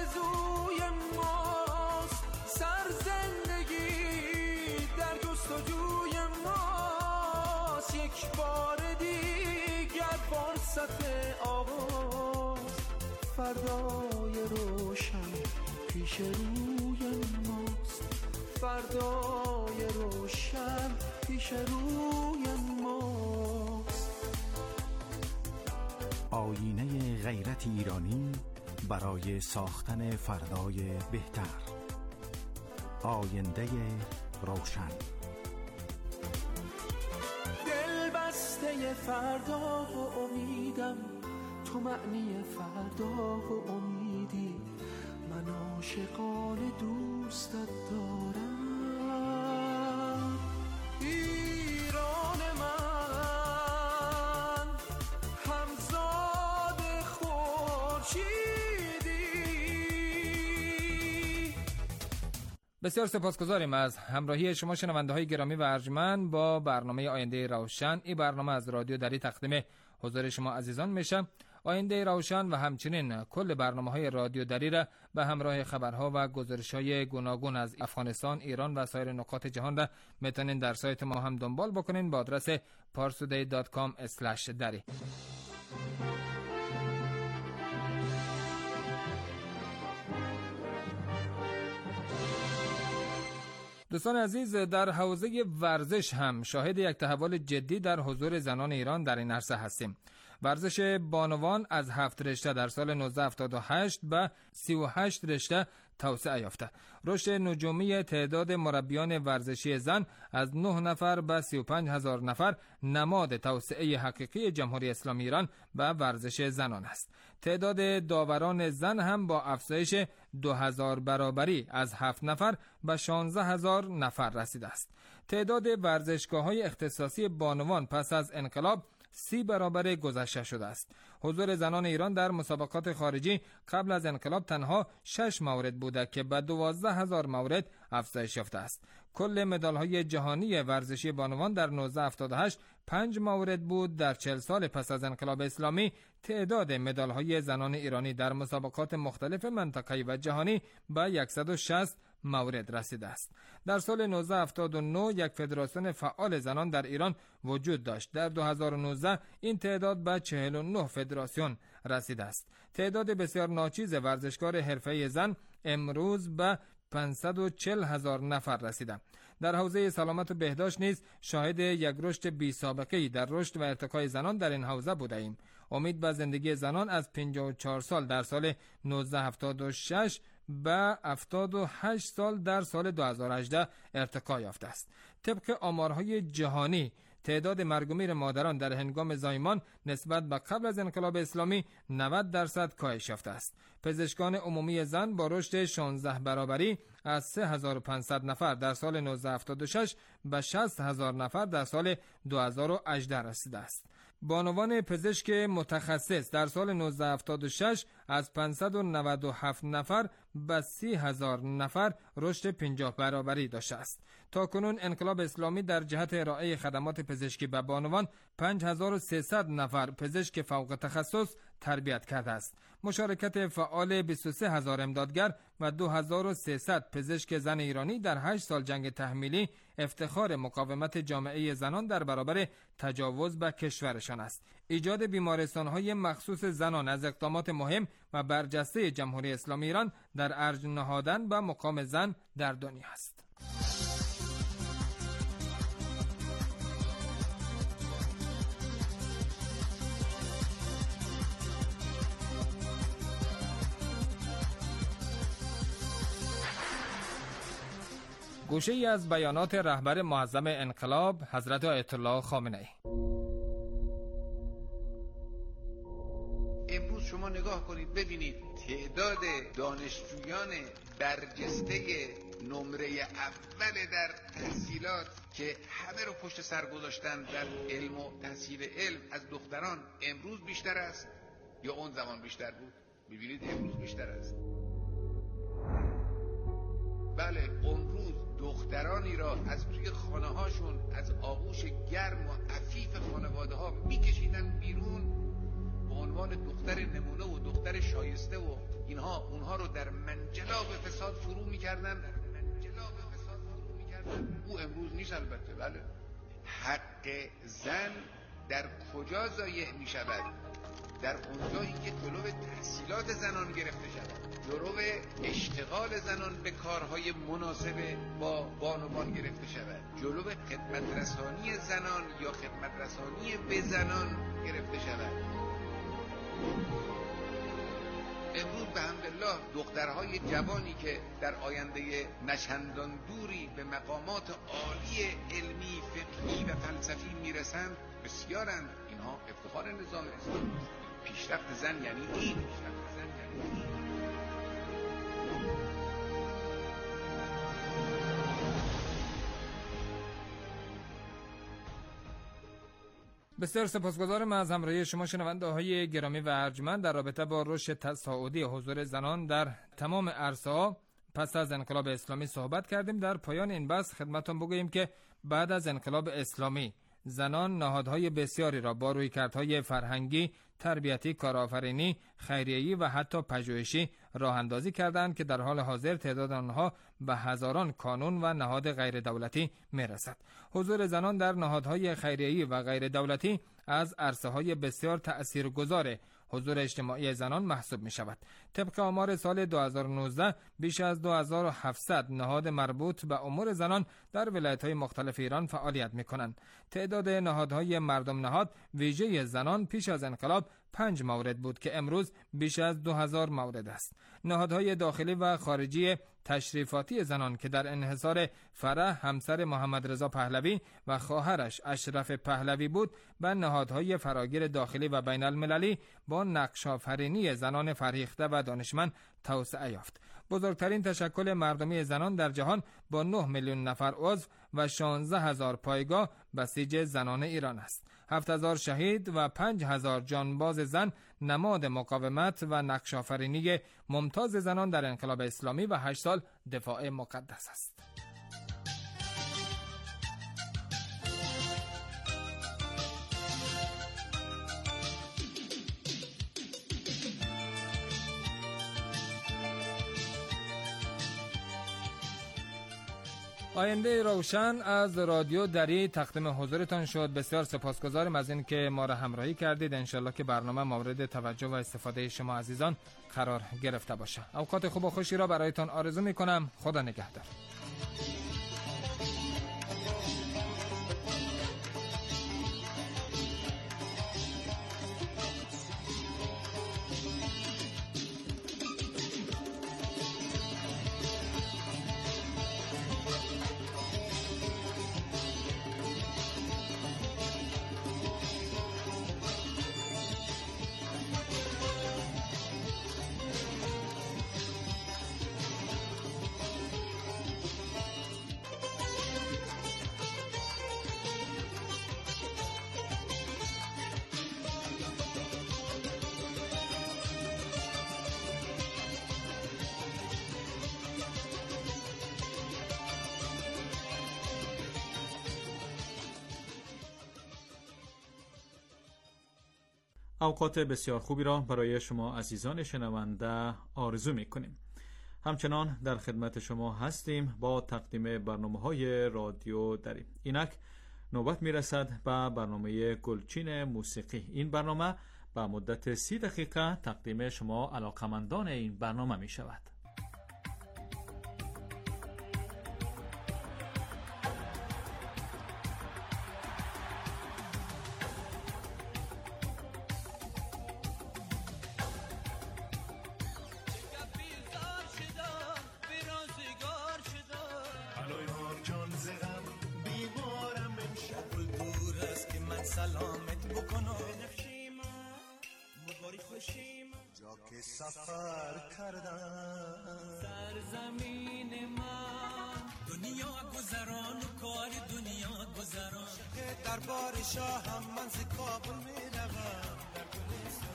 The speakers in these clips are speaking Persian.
آرزوی ماست، سرزندگی در جستجوی ماست. یک بار دیگر فرصت آغاز، فردای روشن پیش روی ماست. فردای روشن پیش روی ماست. آینه غیرت ایرانی برای ساختن فردای بهتر. آینده روشن. دل بسته فردا و امیدم، تو معنی فردا و امیدی. من عاشقانه دوستت دارم ایران من، همزاد خورشیدی. بسیار سپاسگزاریم از همراهی شما شنونده های گرامی و ارجمند با برنامه آینده روشن. این برنامه از رادیو دری تقدیم حضور شما عزیزان میشه. آینده روشن و همچنین کل برنامه‌های رادیو دری را به همراه خبرها و گزارش‌های گوناگون از افغانستان، ایران و سایر نقاط جهان را میتونین در سایت ما هم دنبال بکنین با آدرس parstoday.com/dari. دوستان عزیز، در حوزه ورزش هم شاهد یک تحول جدی در حضور زنان ایران در این عرصه هستیم. ورزش بانوان از 7 رشته در سال 1978 به 38 رشته توسعه یافته. رشد نجومی تعداد مربیان ورزشی زن از 9 نفر به 35,000 نفر نماد توسعه حقیقی جمهوری اسلامی ایران به ورزش زنان است. تعداد داوران زن هم با افزایش 2000 برابری از 7 نفر به 16,000 نفر رسیده است. تعداد ورزشگاه‌های اختصاصی بانوان پس از انقلاب 30 برابر گذشته شده است. حضور زنان ایران در مسابقات خارجی قبل از انقلاب تنها 6 مورد بوده که به 12,000 مورد افزایش یافته است. کل مدال‌های جهانی ورزشی بانوان در 1978 5 مورد بود. در 40 سال پس از انقلاب اسلامی تعداد مدال‌های زنان ایرانی در مسابقات مختلف منطقه‌ای و جهانی به 160 مورد رسیده است. در سال 1979 یک فدراسیون فعال زنان در ایران وجود داشت. در 2019 این تعداد به 49 فدراسیون رسیده است. تعداد بسیار ناچیز ورزشکار حرفه‌ای زن امروز به 540,000 نفر رسیده. در حوزه سلامت و بهداشت نیز شاهد یک رشد بی سابقه‌ای در رشد و ارتقای زنان در این حوزه بوده ایم. امید به زندگی زنان از 54 سال در سال 1976 به 78 سال در سال 2018 ارتقا یافته است. طبق آمارهای جهانی تعداد مرگ و میر مادران در هنگام زایمان نسبت به قبل از انقلاب اسلامی 90% کاهش یافته است. پزشکان عمومی زن با رشد 16 برابری از 3500 نفر در سال 1976 به 60,000 نفر در سال 2018 رسیده است. بانوان پزشک متخصص در سال 1976 از 597 نفر به 30,000 نفر رشد 50 برابری داشته است. تاکنون انقلاب اسلامی در جهت ارائه خدمات پزشکی به بانوان 5300 نفر پزشک فوق تخصص تربیت کرده است. مشارکت فعال 23,000 امدادگر و 2300 پزشک زن ایرانی در 8 سال جنگ تحمیلی افتخار مقاومت جامعه زنان در برابر تجاوز به کشورشان است. ایجاد بیمارستان‌های مخصوص زنان از اقدامات مهم و برجسته جمهوری اسلامی ایران در ارج نهادن به مقام زن در دنیا است. گوشه ای از بیانات رهبر معظم انقلاب حضرت آیت الله خامنه‌ای. امروز شما نگاه کنید ببینید تعداد دانشجویان برجسته نمره اول در تحصیلات که همه رو پشت سر گذاشتن در علم و تحصیل علم از دختران امروز بیشتر است یا اون زمان بیشتر بود؟ می‌بینید امروز بیشتر است. بله، اون روز دخترانی را از توی خانه هاشون از آغوش گرم و عفیف خانواده ها میکشیدن بیرون، به عنوان دختر نمونه و دختر شایسته و اینها اونها رو در منجلاب فساد فرو می‌کردن. او امروز نیست البته. بله، حق زن در کجا ضایع می شود؟ در اونجایی که جلو تحصیلات زنان گرفته شود، جلو اشتغال زنان به کارهای مناسب با بانوان گرفته شود، جلو خدمت رسانی زنان یا خدمت رسانی به زنان گرفته شود. امروز به حمدالله دخترهای جوانی که در آینده نچندان دوری به مقامات عالی علمی، فقهی و فلسفی میرسند بسیارند. اینها افتخار نظام اسلامی. پیشرفت زن یعنی این. بسیار سپاسگزارم از همراهی شما شنونده های گرامی و ارجمند در رابطه با رشد تصاعدی حضور زنان در تمام عرصه‌ها پس از انقلاب اسلامی صحبت کردیم. در پایان این بحث خدمتتون بگوییم که بعد از انقلاب اسلامی زنان نهادهای بسیاری را با رویکردهای فرهنگی، تربیتی، کارآفرینی، خیریه‌ای و حتی پژوهشی راه اندازی کردند که در حال حاضر تعداد آنها به هزاران کانون و نهاد غیر دولتی میرسد. حضور زنان در نهادهای خیریه‌ای و غیر دولتی از عرصه‌های بسیار تأثیرگذار حضور اجتماعی زنان محسوب می شود. طبق آمار سال 2019 بیش از 2700 نهاد مربوط به امور زنان در ولایت‌های مختلف ایران فعالیت می کنند. تعداد نهادهای مردم نهاد ویژه زنان پیش از انقلاب 5 مورد بود که امروز بیش از 2000 مورد است. نهادهای داخلی و خارجی تشریفاتی زنان که در انحصار فرح همسر محمد رضا پهلوی و خواهرش اشرف پهلوی بود، به نهادهای فراگیر داخلی و بین المللی با نقش‌آفرینی زنان فرهیخته و دانشمند توسعه یافت. بزرگترین تشکل مردمی زنان در جهان با 9 میلیون نفر عضو و 16000 پایگاه بسیج زنان ایران است. 7000 شهید و 5000 جانباز زن نماد مقاومت و نقش‌آفرینی ممتاز زنان در انقلاب اسلامی و 8 سال دفاع مقدس است. آینده روشن از رادیو دری تقدیم حضورتان شد. بسیار سپاسگزارم از این که ما را همراهی کردید. انشالله که برنامه مورد توجه و استفاده شما عزیزان قرار گرفته باشه. اوقات خوب و خوشی را برایتان آرزو می کنم. خدا نگهدار. اوقات بسیار خوبی را برای شما عزیزان شنونده آرزو می‌کنیم. همچنان در خدمت شما هستیم با تقدیم برنامه‌های رادیو دری. اینک نوبت می‌رسد به برنامه گلچین موسیقی. این برنامه به مدت 30 دقیقه تقدیم شما علاقمندان این برنامه می‌شود. سلامت بکنم نفشیما مباری خوشیما جا که سفر کردم سرزمین من دنیا گذران و کار دنیا گذران دربار شاهم من ز کابل میروم در گلستان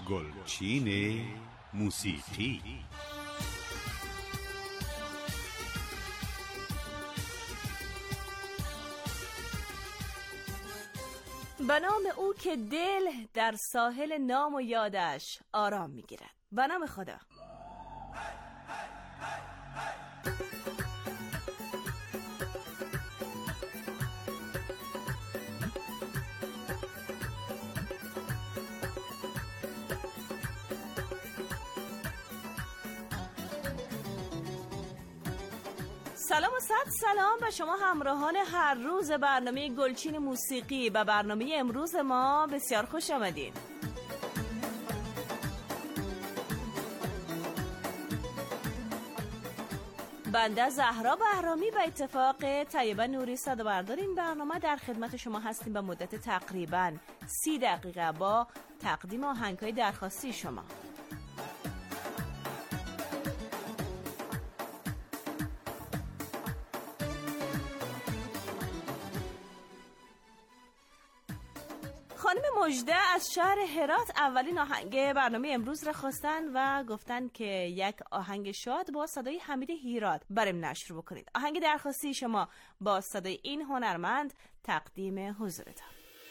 گلچین موسیقی. به نام او که دل در ساحل نام و یادش آرام میگیرد. به نام خدا. سلام و صد سلام به شما همراهان هر روز برنامه گلچین موسیقی. به برنامه امروز ما بسیار خوش آمدین. بنده زهرا بهرامی به اتفاق طیبه نوری صدابردار این برنامه در خدمت شما هستیم به مدت تقریباً 30 دقیقه با تقدیم آهنگ‌های درخواستی شما. خانم مژده از شهر هرات اولین آهنگ برنامه امروز را خواستن و گفتن که یک آهنگ شاد با صدای حمید هیراد برام نشر بکنید. آهنگ درخواستی شما با صدای این هنرمند تقدیم حضورتان.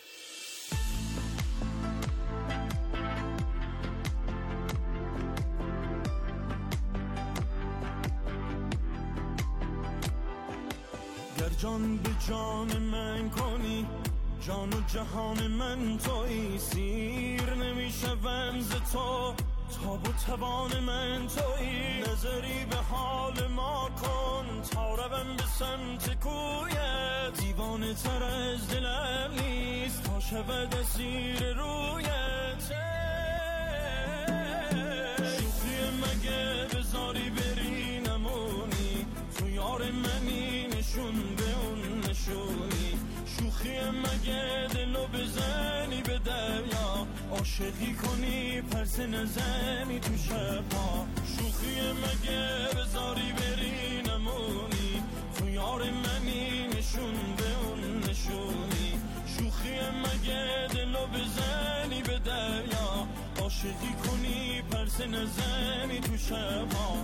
گر جان به جان من کنی، جان و جهان من تویی، سیر نمیشوم ز تو، تاب و توان من تویی. نظری به حال ما کن تا روم به سمت کویت، دیوانه تر از دلم نیست تا شود اسیر رویت. شوخی مگه بذاری بری نمونی، تو یار منی نشون به اون نشونی. شوخی مگه دلو بزنی به دریا، عاشقی کنی پرس نزنی تو شبا. شوخی مگه بذاری بری نمونی، تو یار منی نشون به اون نشونی. شوخی مگه دلو بزنی به دریا، عاشقی کنی پرس نزنی تو شبا.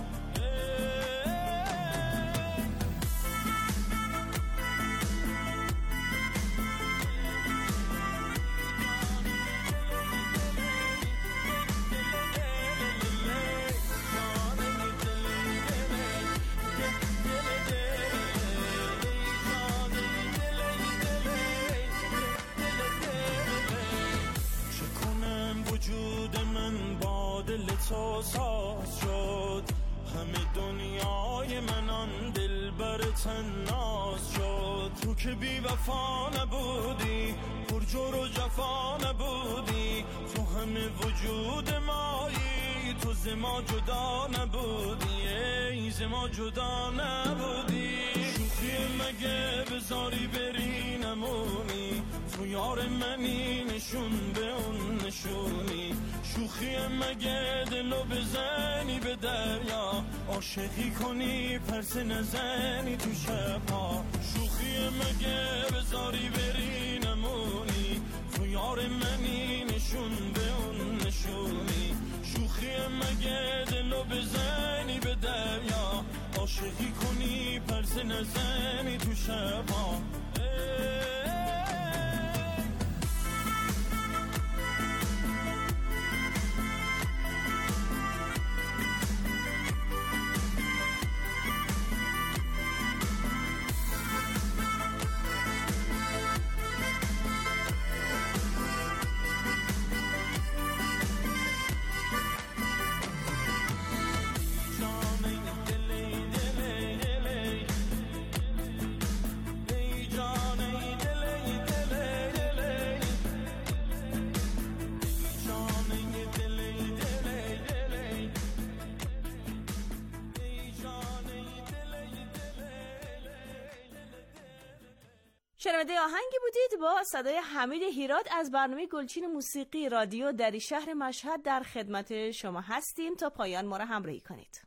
تو ساز شد، همه دنیای من آن دل بر تناز شد. تو که بی وفا نبودی، پر جور و جفا نبودی، تو همه وجود مایی، تو ز ما جدا نبودی، ای ز ما جدا نبودی. شوخی مگه بذاری بری نمونی، تو یار منی نشون به اون نشونی. شوخی مگه دلو بزنی به دریا، عاشقی کنی پرس نزنی تو شبها. شوخی مگه بذاری بری نمونی، تو یار منی نشون به اون نشونی. شوخی مگه دلو بزنی به دریا، عاشقی کنی پرس نزنی تو شبها. شنونده آهنگی بودید با صدای حمید هیراد از برنامه گلچین موسیقی رادیو در شهر مشهد. در خدمت شما هستیم تا پایان ما را همراهی کنید.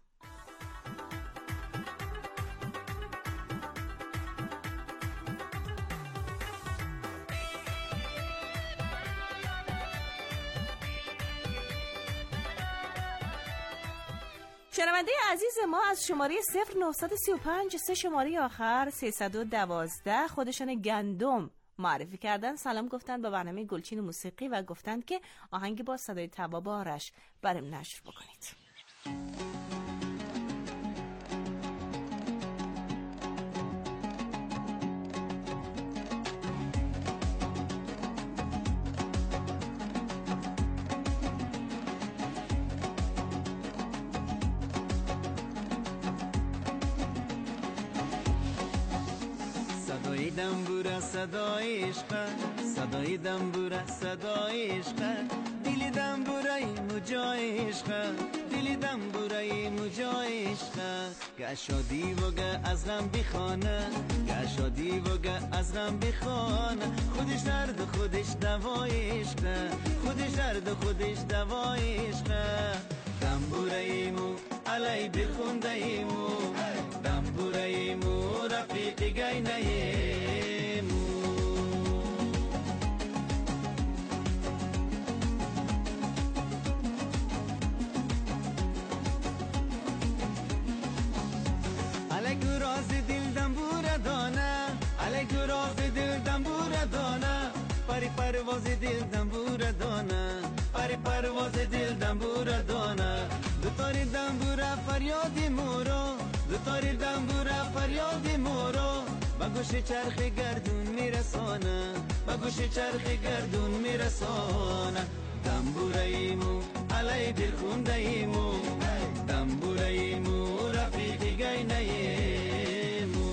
شنونده عزیز ما از شماره 0935 3 شماره آخر 312 خودشان گندم معرفی کردن، سلام گفتن به برنامه گلچین موسیقی و گفتند که آهنگ با صدای تواب آرش برام نشر بکنید. صدای دنبوره صدای عشق، صدای دنبوره صدای عشق، دل دنبوره مجای عشق، دل دنبوره مجای عشق، گه شادی و گه از غم بخانه، گه شادی و گه از غم بخانه، خودش درد و خودش دوای عشق، خودش درد و خودش دوای عشق. دنبوره ایمو علی بخونده ایمو، دنبوره ایمو رفیق گینه ایمو. علی گراز دل دنبوره دانه، علی گراز دل دنبوره دانه، پری پرواز دل دنبوره دانه، پری پرواز دل دنبوره دانه. دوتاری دنبوره فریادی مورو، دوتاری دنبوره فریادی مورو، با گوش چرخ گردون میرسانه، با گوش چرخ گردون میرسانه. دنبوره ایمو علی دل خونده ایمو، دنبوره ایمو رفیقی گینه ایمو.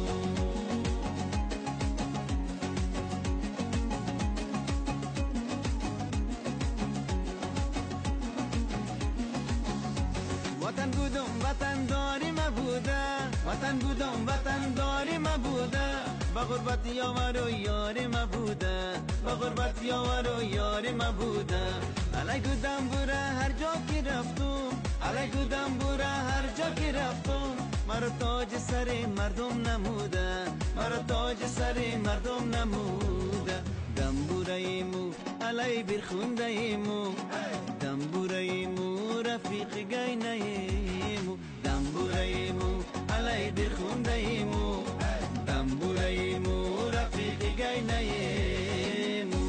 وطن بودم وطن داری مبوده، وطن بودم وطن داری مبوده، با غربت یاور و یاری مبوده، با غربت یاور و یاری مبوده. علی گودم بوره هر جا که رفتم، علی گودم بوره هر جا که رفتم، مرا تاج سر مردم نموده، مرا تاج سر مردم نموده. دنبوره ایمو علی برخونده ایمو، دنبوره ایمو رفیق گینه ایمو، دنبوره ایمو علی برخونده ایمو، دنبوره ایمو رفیق گینه ایمو.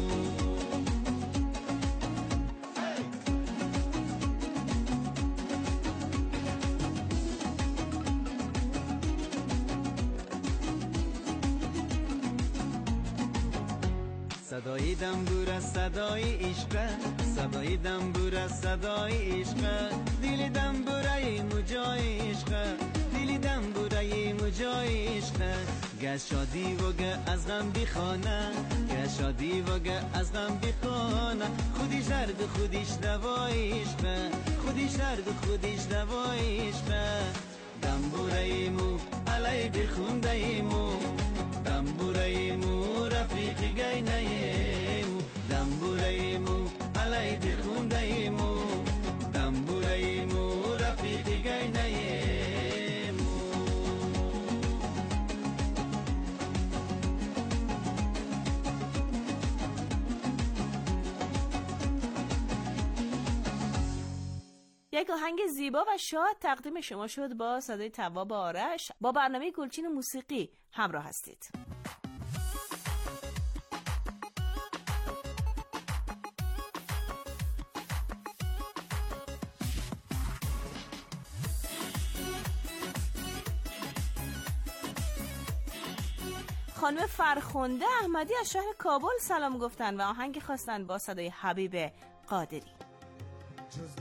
صدای دنبوره صدای عشق، صدای دنبوره صدای عشق، دل دنبوره مجای عشق، دل دنبوره مجای عشق، گه شادی و گه از غم بخانه، گه شادی و گه از غم بخانه، خودش درد خودش دوای عشق، خودش درد خودش دوای عشق. دنبوره ایمو علی بخونده ایمو، دنبوره ایمو رفیق گینه ایمو، دنبوره ایمو علی بخونده ایمو، دنبوره ایمو رفیق گینه ایمو. یک آهنگ زیبا و شاد تقدیم شما شد با صدای تواب آرش. با برنامه گلچین موسیقی همراه هستید. خانم فرخنده احمدی از شهر کابل سلام گفتن و آهنگ خواستن با صدای حبیب قادری. جز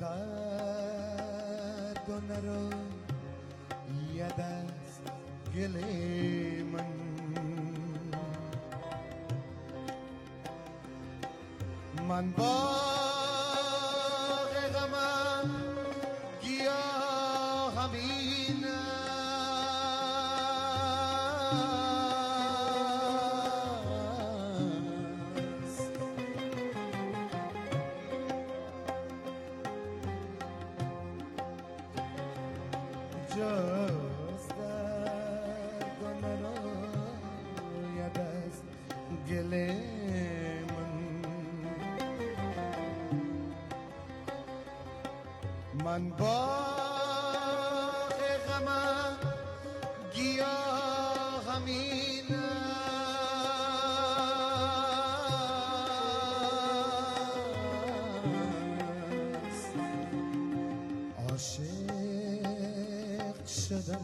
درد و نرو ید از گل من باغ غمم گیاه همین است. جز درد و نروید از گل من باغ شدم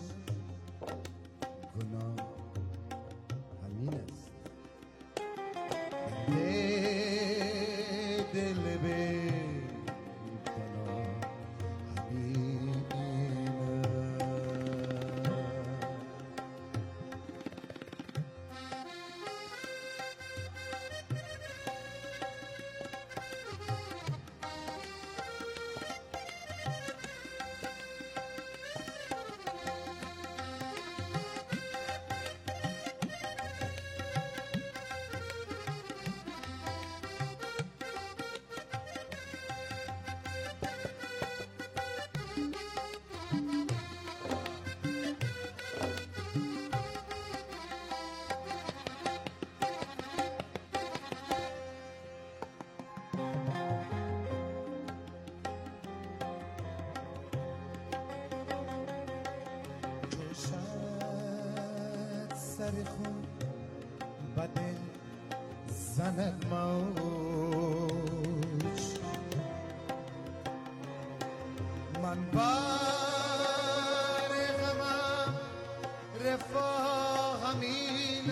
گناه همین است دل به گناه همین سر خون بدل زند موج من بار غمم رفاقم این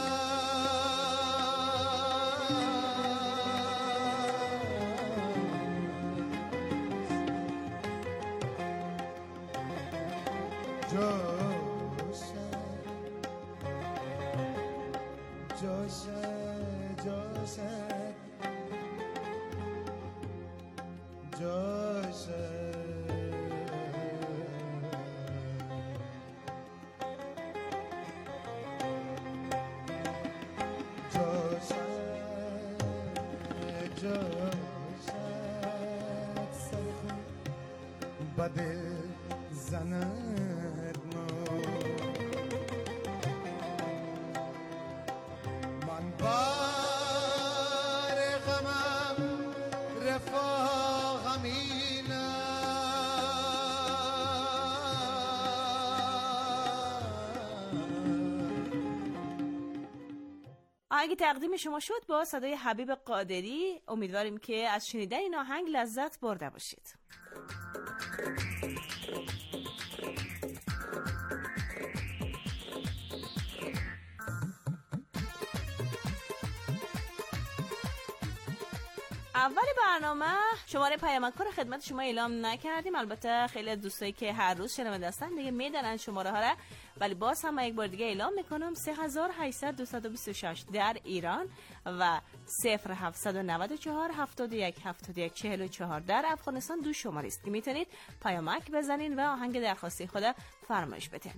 بده زند من بار غمم رفاقم این آهنگ تقدیم شما شد با صدای حبیب قادری. امیدواریم که از شنیدن این آهنگ لذت برده باشید. اول برنامه شماره پیامک رو خدمت شما اعلام نکردیم. البته خیلی دوستایی که هر روز شنونده هستن دیگه میدونن شماره ها را، ولی باز هم یک بار دیگه اعلام میکنم 3800 در ایران و 0794 71 71 44 در افغانستان دو شماره است که میتونید پیامک بزنین و آهنگ درخواستی خود فرمایش بدین.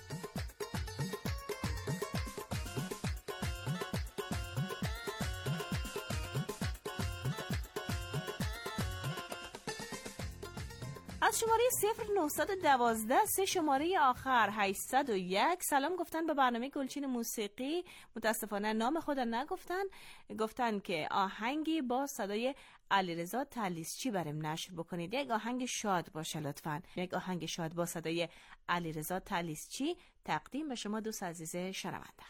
از شماره 0912 سه شماره آخر 801 سلام گفتن به برنامه گلچین موسیقی. متاسفانه نام خود نگفتن، گفتن که آهنگی با صدای علیرضا تلیسچی برام نشر بکنید. یک آهنگ شاد باشه لطفاً، یک آهنگ شاد با صدای علیرضا تلیسچی تقدیم به شما دوست عزیز شنونده.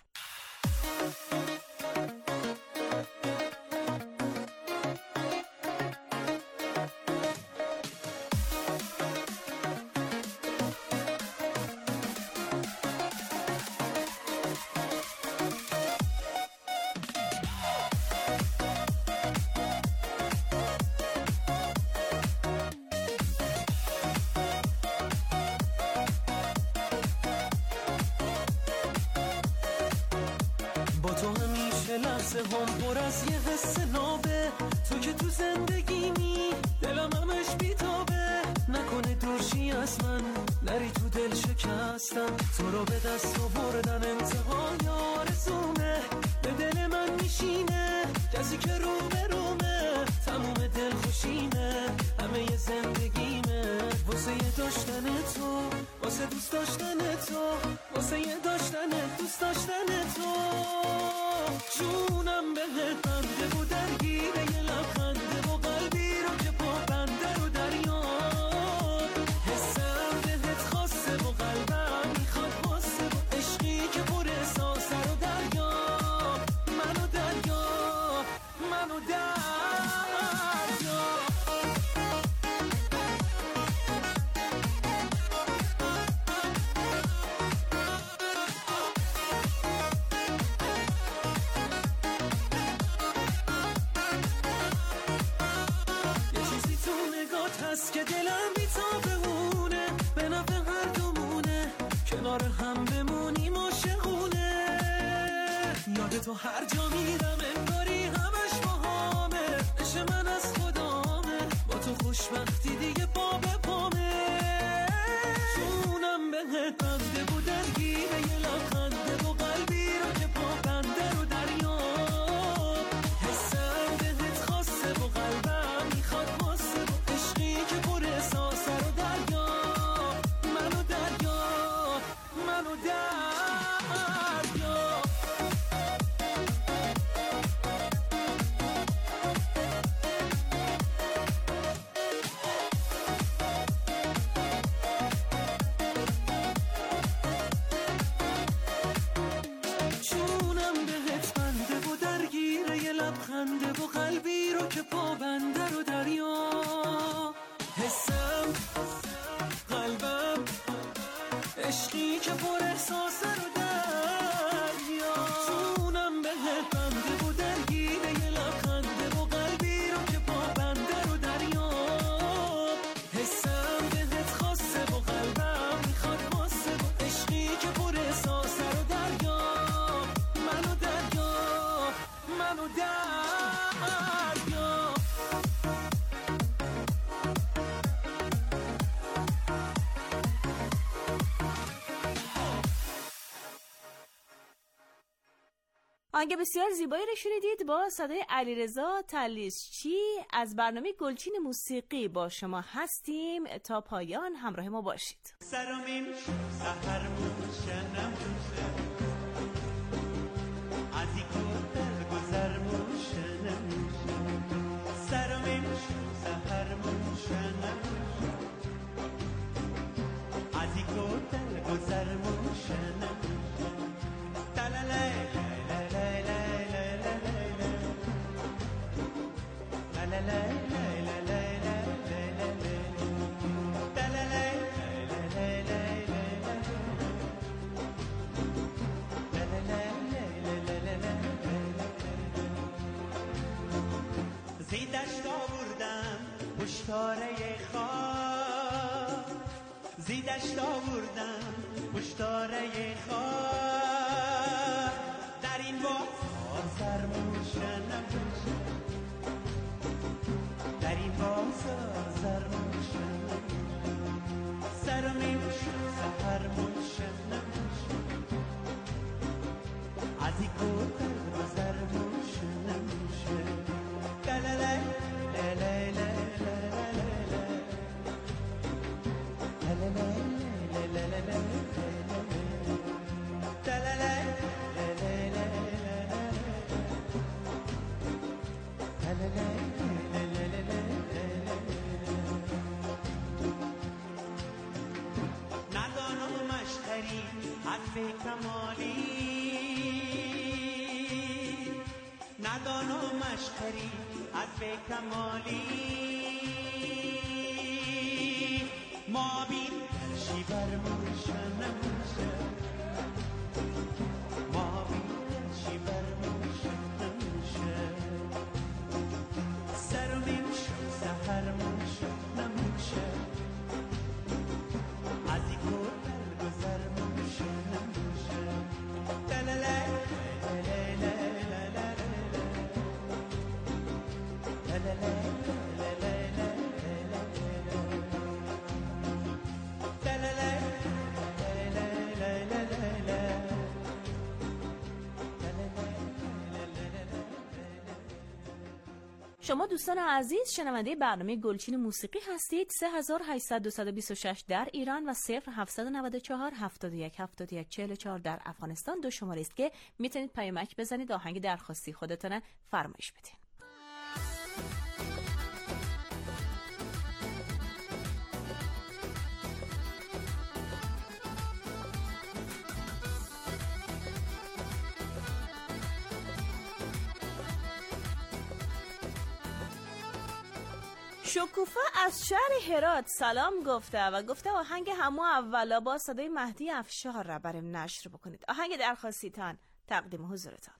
لحظه هم پر از یه قصه نابه، تو که تو زندگیمی دلم همش بیتابه، نکنه دورشی از من نری تو دل شکستم، تو رو به دست آوردن انتهای آرزومه، به دل من میشینه کسی که رو به رومه، تموم دل خوشیمه همه ی زندگیمه، واسه یه داشتن تو، واسه دوست داشتن تو، واسه یه داشتن دوست داشتن تو، جونم بهت بنده و درگیره یه لبخنده و قلبی رو که پا بنده رو دریاد، حسم بهت خاصه و قلبم میخواد واسه و عشقی که پر احساسه رو دریا، منو دریا، منو دریا. هر جا میرم انگاری همش باهامه، عشق من از خدامه، با تو خوشبختی دیگه پا به پامه. جونم بهت بنده و درگیره یه لبخنده و قلبی رو که پا بنده رو دریا. حسم بهت خاصه و قلبم میخواد واسه و عشقی که پر احساسه رو دریا. منو دریا، منو دریا. خنده و قلبی رو که پا بنده رو دریا. حسم قلبم عشقی که پر احساسه رو دریا. جونم بهت بنده و درگیره یه لبخنده و قلبی رو که پا بنده رو دریا. حسم بهت خاصه و قلبم میخواد واسه و عشقی که پر احساسه رو دریا. منو دریا، منو دریا. آهنگ بسیار زیبایی رو شنیدید با صدای علیرضا تلیسچی از برنامه گلچین موسیقی. با شما هستیم تا پایان، همراه ما باشید. سرمین سحر موشنم موشه ازی کردر گذر موشنم موشه. سرمین سحر موشنم موشه ازی کردر گذر موشنم موشه. تلالای زیدشت آوردم پشتاره خواه، زیدشت آوردم پشتاره خواه. در این بازار سرموشنم موشه، در این بازار سرموشنم سرمین سحر موشنم موشه ازی کردر گذر موشنم موشه. لالای لالای ندانم مشتری حرف کمالی، ندانم مشتری حرف کمالی. ما بین شیبر موشنم موشه، ما بین شیبر موشنم موشه. سرمین سحر موشنم موشه ازی کردر گذر موشنم موشه. تلالای شما دوستان عزیز شنونده برنامه گلچین موسیقی هستید. 3826 در ایران و 0794 71 71 44 در افغانستان دو شماره است که میتونید پیامک بزنید، آهنگ درخواستی خودتون فرمایش بدین. شکوفه از شهر هرات سلام گفته و گفته آهنگ همو اولا با صدای مهدی افشار را برام نشر بکنید. آهنگ درخواستیتان تقدیم حضورتان.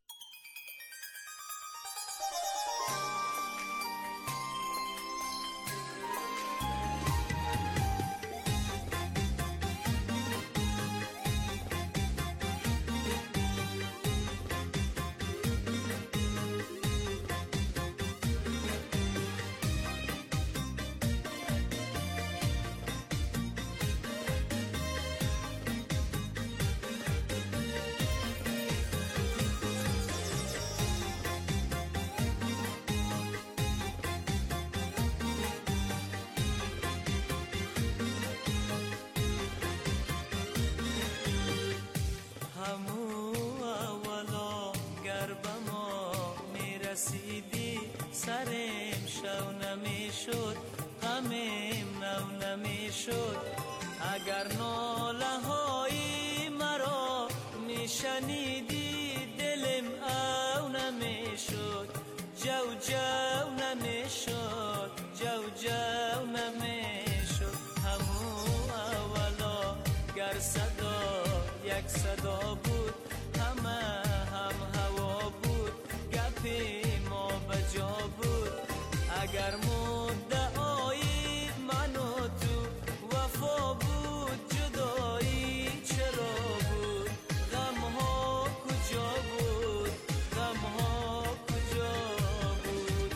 میشد، اگر ناله های مرا میشنیدی دلم او نمیشد، جو جو نمیشد، جو جو نمیشد. همو اولا گر صدا یک صدا بود، همه هم هوا بود، گپی ما بجا بود. اگر مدعای من و تو وفا بود، جدایی چرا بود؟ غم ها کجا بود؟ غم ها کجا بود؟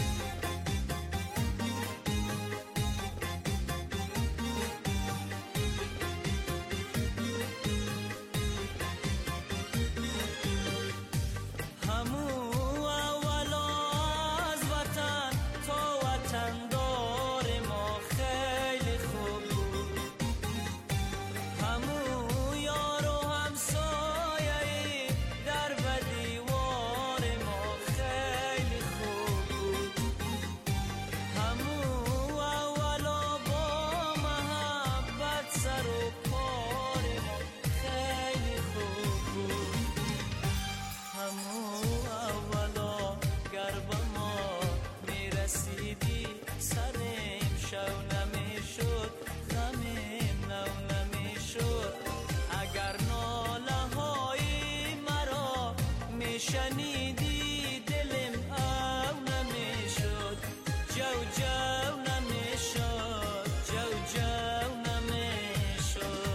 همو اولا از وطن تا وطن دار ما خیلی خوب بود. همو یار و همسایه در و دیوار ما خیلی خوب بود. همو اولا با محبت سر و کار ما خیلی خوب بود. همو اولا گر به ما میرسیدی، سرم شو نمیشد، غمم نو نمیشد. اگر ناله های مرا میشنیدی دلم او نمیشد، جو جو نمیشد، جو جو نمیشد.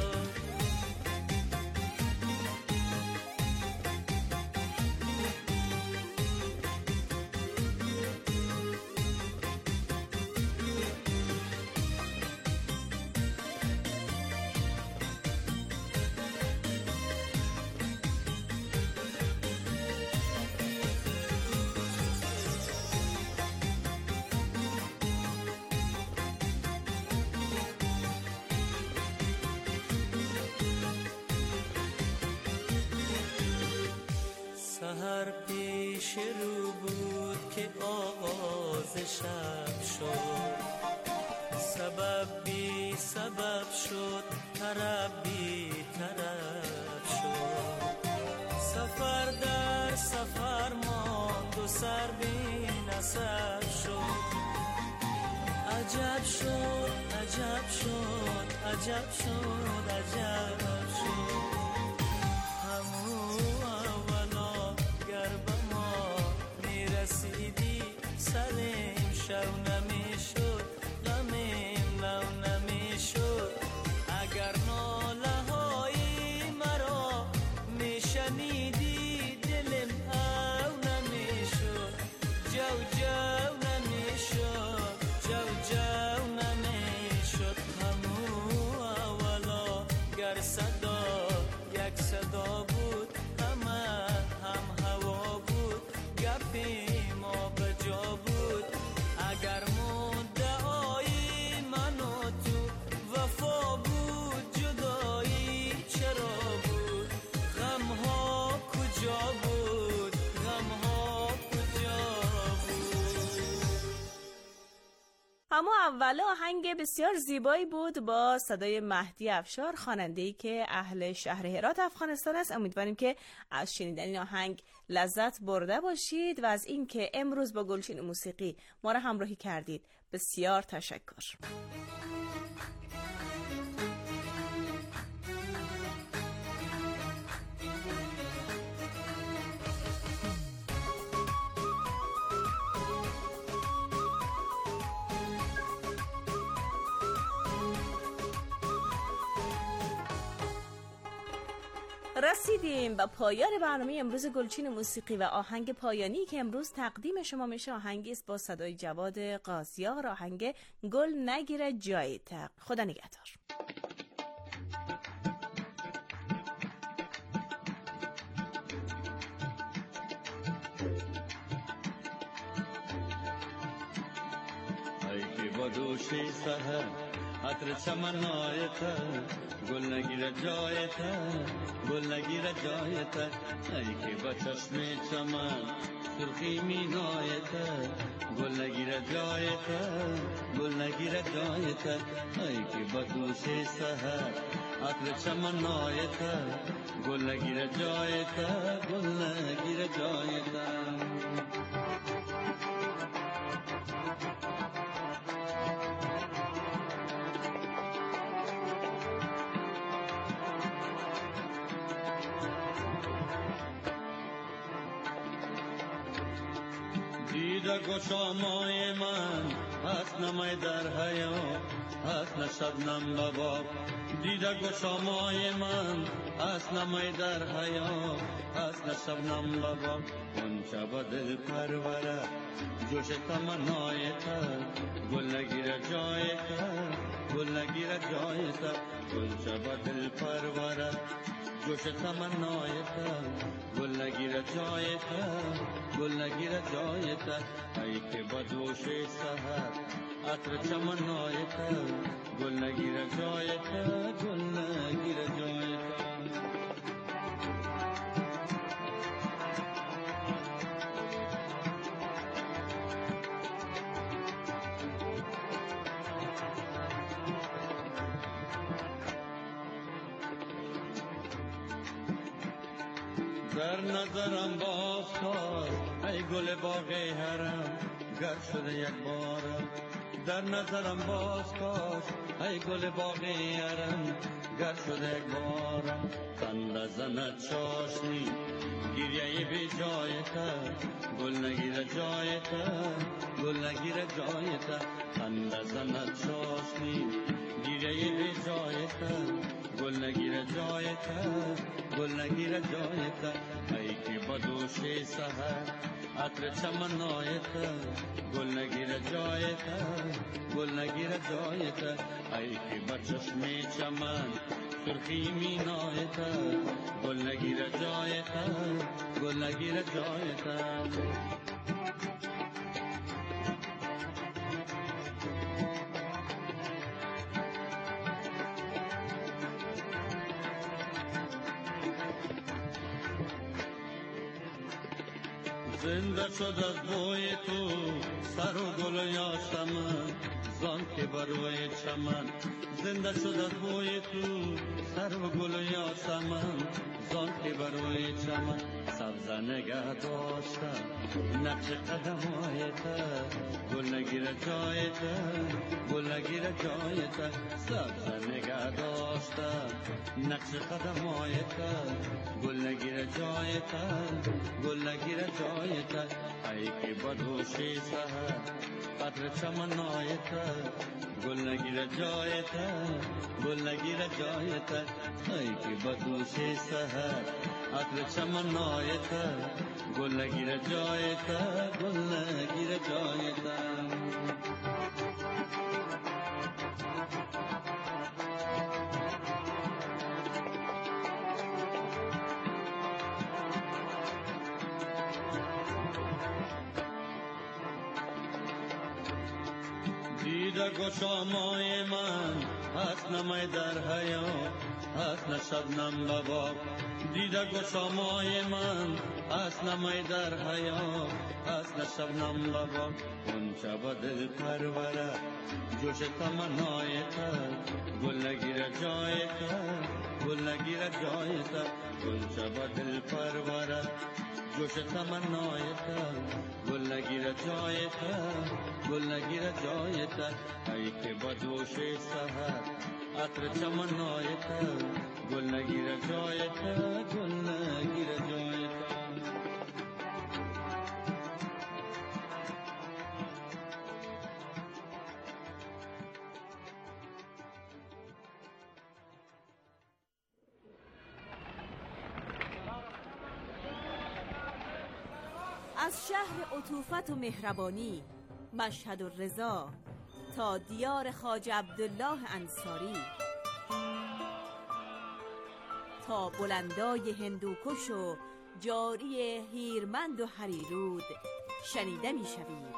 سحر پیش رو بود که آغاز شب شد، سبب بی سبب شد، طرب بی طرب شد. سفر در سفر ماند و سر بی نسب شد. عجب شد، عجب شد، عجب شد، عجب شد. همو اولا گر به ما میرسیدی، سرم شو نمیشد، غمم نو نمیشد. اگر ناله های مرا میشنیدی دلم او نمیشد، جو جو نمیشد، جو جو نمیشد. همو اولا گر صدا یک صدا بود، همه هم هوا بود، گپی ما بجا بود. اگر مدعای من و تو وفا بود، جدایی چرا بود؟ غم ها کجا بود؟ غم ها کجا بود؟ اما اول آهنگ بسیار زیبایی بود با صدای مهدی افشار، خواننده‌ای که اهل شهر هرات افغانستان است. امیدواریم که از شنیدن این آهنگ لذت برده باشید و از اینکه امروز با گلچین موسیقی ما را همراهی کردید بسیار تشکر. رسیدیم به پایان برنامه امروز گلچین موسیقی و آهنگ پایانی که امروز تقدیم شما میشه آهنگی است با صدای جواد قاضیار، آهنگ گل نگیره جایت. خدا نگهدار. ای که با دوشی سهر عطر چمن آیتا، گل نگیره نگیره جایت، گل نگیره جایت، ای که با چشم چمن سرخی مینایت، گل نگیره جایت، گل نگیره جایت، ای که با دوش سحر عطر چمن نایت، گل نگیره جایت، گل نگیره جایت. دیده گشامای من هست نمای در حیات، هست نشبنم بباب. دیده گشامای من هست نمای در حیات، هست نشبنم بباب. اونچه با دل پروره جوش تمنایت، گل نگیره جایت، گل نگیره جایت. اونچه با دل پروره جوش تمنایت، گل نگیره جایت، گل نگیره جایت. ای که با دوش سحر عطر چمن نایت، گل نگیره جایت، گل نگیره جایت. در نظرم باز کار ای گل باغ حرم گر شده یک بارم، در نظرم باز کاش ای گل باغ حرم گر شده یک بارم. خنده زند چاشنی گریه بی جایت، گل نگیره جایت، گل نگیره جایت. خنده زند چاشنی گریه بی جایت، گل نگیره جایت، گل نگیره جایت. ای که با دوش سحر عطر چمن نایت، گل نگیره جایت، گل نگیره جایت. ای که با چشم چمن سرخی می نایت، گل نگیره جایت، گل نگیره جایت. زنده شد از بوی تو سر و گل یاسمن، زان که بر روی چمن. زنده شد از بوی تو سر و گل یاسمن، زان که بر روی چمن. سبزه نگه داشتم نقش قدمایت، گل نگیره جایت، گل نگیره جایت. سبزه نگه داشتم نقش قدمایت، گل نگیره جایت، گل نگیره جایت. ای که با دوش سحر قدر چمن نایت، گل نگیره جایت، گل نگیره جایت. ای که با دوش سحر عطر چمن نایت، گل نگیره جایت، گل نگیره جایت. دیده گشامای من هست نمای در حیات، هست نشبنم بباب. دیده گشامای من هست نمای در حیات، هست نشبنم بباب. اونچه با دل پروره جوش تمنایت، گل نگیره جایت، گل نگیره جایت. اونچه با دل پروره جوش تمنایت، گل نگیره جایت، گل نگیره جایت. ای که با دوش سحر عطر چمن نایت، گل نگیره جایت، گل نگیره جایت. از شهر عطوفت و مهربانی مشهد و رضا تا دیار خواجه عبدالله انصاری، تا بلندای هندوکش و جاری هیرمند و هریرود شنیده می شوید.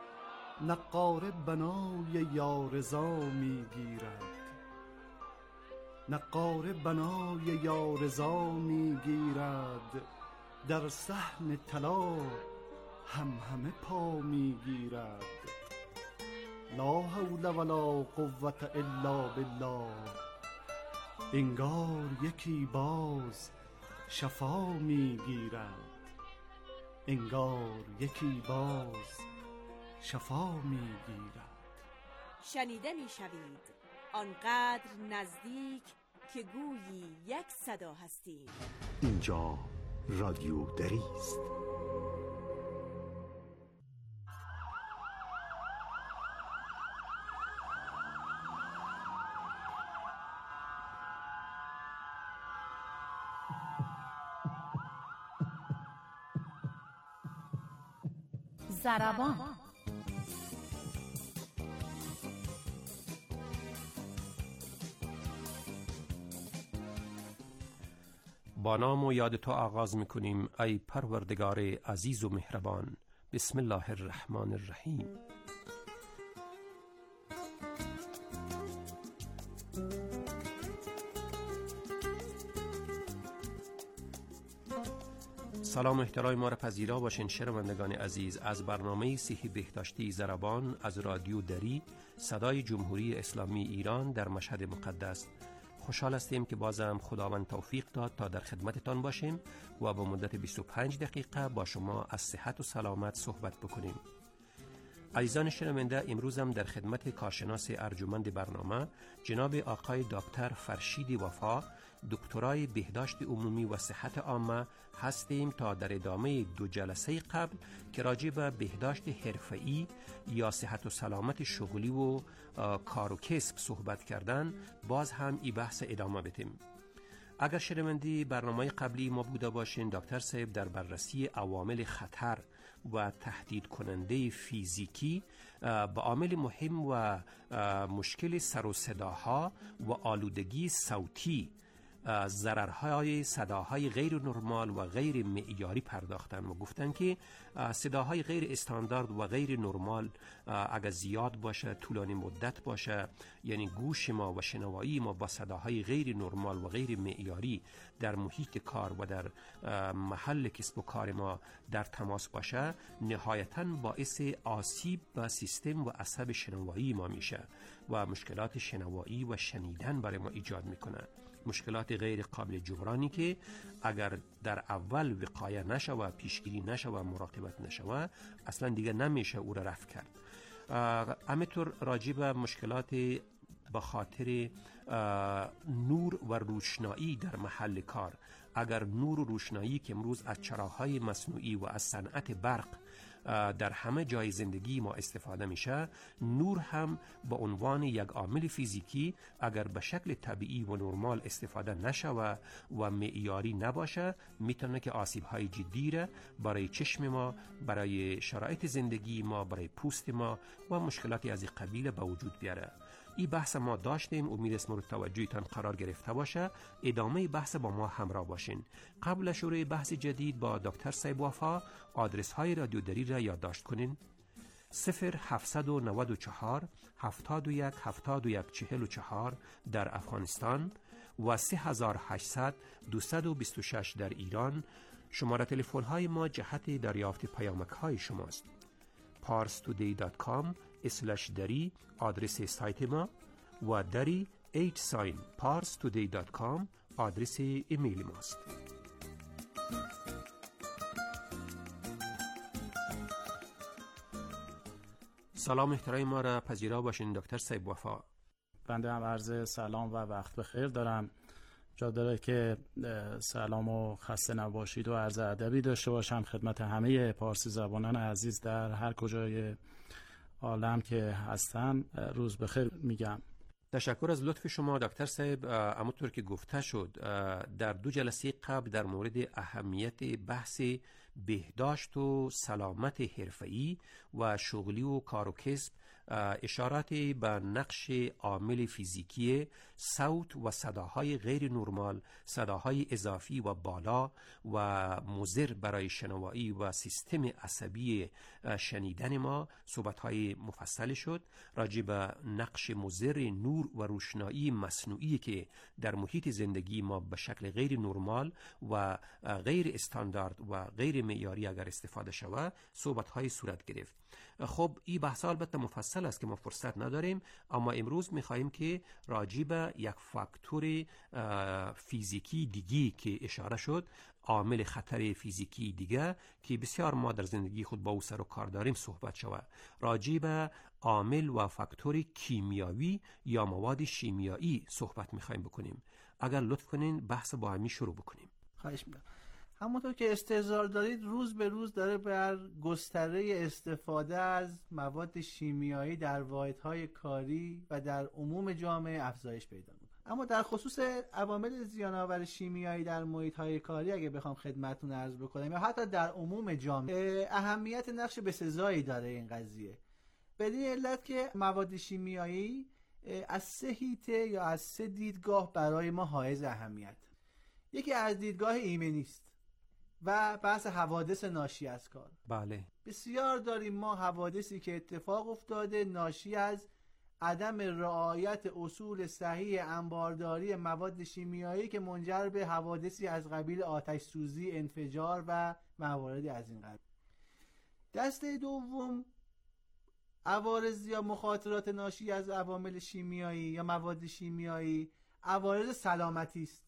نقاره بنای یا رضا می گیرد، نقاره بنای یارزا میگیرد، در صحن طلا همه پا میگیرد. لا حول ولا قوة الا بالله، انگار یکی باز شفا میگیرد، انگار یکی باز شفا میگیرد. شنیده میشوید آنقدر نزدیک که گویی یک صدا هستیم. اینجا رادیو دری است. ضربان. با نام و یاد تو آغاز میکنیم ای پروردگار عزیز و مهربان. بسم الله الرحمن الرحیم. سلام و احترام ما را پذیرا باشین شنوندگان عزیز از برنامه صحی بهداشتی ضربان از رادیو دری صدای جمهوری اسلامی ایران در مشهد مقدس. خوشحال هستیم که بازم خداوند توفیق داد تا در خدمتتان باشیم و با مدت 25 دقیقه با شما از صحت و سلامت صحبت بکنیم. عزیزان شنونده، امروز هم در خدمت کارشناس ارجمند برنامه جناب آقای دکتر فرشید وفا، دکترای بهداشت عمومی و صحت عامه هستیم تا در ادامه 2 جلسه قبل که راجع به بهداشت حرفه‌ای یا صحت و سلامت شغلی و کار و کسب صحبت کردن باز هم این بحث ادامه بدیم. اگر شنوندی برنامه قبلی ما بوده باشین، دکتر صاحب در بررسی عوامل خطر و تهدید کننده فیزیکی با عامل مهم و مشکل سر و صداها و آلودگی صوتی، ضررهای صداهای غیر نرمال و غیر معیاری پرداختن و گفتن که صداهای غیر استاندارد و غیر نرمال اگر زیاد باشه، طولانی مدت باشه، یعنی گوش ما و شنوایی ما با صداهای غیر نرمال و غیر معیاری در محیط کار و در محل کسب و کار ما در تماس باشه، نهایتاً باعث آسیب به سیستم و عصب شنوایی ما میشه و مشکلات شنوایی و شنیدن برای ما ایجاد میکنه. مشکلات غیر قابل جبرانی که اگر در اول وقایه نشوه، پیشگیری نشوه، مراقبت نشوه، اصلا دیگه نمیشه او را رفع کرد. همینطور راجع به مشکلات به خاطر نور و روشنایی در محل کار. اگر نور و روشنایی که امروز از چراغ‌های مصنوعی و از صنعت برق در همه جای زندگی ما استفاده میشه، نور هم به عنوان یک عامل فیزیکی اگر به شکل طبیعی و نرمال استفاده نشوه و معیاری نباشه، میتونه که آسیب‌های جدی را برای چشم ما، برای شرایط زندگی ما، برای پوست ما و مشکلاتی از این قبیل به وجود بیاره. این بحث ما داشتیم، امید است مورد توجهتان قرار گرفته باشه. ادامه بحث با ما همراه باشین. قبل شروع بحث جدید با دکتر صاحب وفا آدرس های رادیو دری را یادداشت کنین: 0794 71 71 44 در افغانستان و 3800 226 در ایران. شماره تلفن های ما جهت دریافت پیامک های شماست. parstoday.com/dari آدرس سایت ما و dari @parstoday.com آدرس ایمیل ماست. سلام احترام ما را پذیرا باشین دکتر صاحب وفا. بنده هم عرض سلام و وقت بخیر دارم. جا داره که سلام و خسته نباشید و عرض ادبی داشته باشم خدمت همه پارسی زبانان عزیز در هر کجای عالم که هستن. روز بخیر میگم. تشکر از لطف شما دکتر صاحب. همونطور که گفته شد در 2 جلسه قبل در مورد اهمیت بحث بهداشت و سلامت حرفه‌ای و شغلی و کار و کسب اشاراتی به نقش عامل فیزیکی صوت و صداهای غیر نرمال، صداهای اضافی و بالا و مضر برای شنوایی و سیستم عصبی شنیدن ما صحبت‌های مفصل شد. راجع به نقش مضر نور و روشنایی مصنوعی که در محیط زندگی ما به شکل غیر نرمال و غیر استاندارد و غیر معیاری اگر استفاده شود صحبت‌های صورت گرفت. خب این بحث البته مفصل است که ما فرصت نداریم، اما امروز می‌خواهیم که راجع به یک فاکتور فیزیکی دیگی که اشاره شد، عامل خطر فیزیکی دیگه که بسیار ما در زندگی خود با او سر و کار داریم صحبت شود. راجع به عامل و فاکتور کیمیایی یا مواد شیمیایی صحبت می‌خوایم بکنیم. اگر لطف کنین بحث با همی شروع بکنیم. خواهش می‌کنم. همونطور که استحضار دارید روز به روز داره بر گستره استفاده از مواد شیمیایی در واحدهای کاری و در عموم جامعه افزایش پیدا می‌کنه. اما در خصوص عوامل زیان‌آور شیمیایی در محیط‌های کاری اگه بخوام خدمتتون عرض بکنم یا حتی در عموم جامعه، اهمیت نقش بسزایی داره این قضیه. بدین علت که مواد شیمیایی از 3 حیطه یا از 3 دیدگاه برای ما حائز اهمیت. یکی از دیدگاه ایمنی است و بحث حوادث ناشی از کار. بله. بسیار داریم ما حوادثی که اتفاق افتاده ناشی از عدم رعایت اصول صحیح انبارداری مواد شیمیایی که منجر به حوادثی از قبیل آتش سوزی، انفجار و مواردی از این قبیل. دسته دوم عوارض یا مخاطرات ناشی از عوامل شیمیایی یا مواد شیمیایی، عوارض سلامتی است.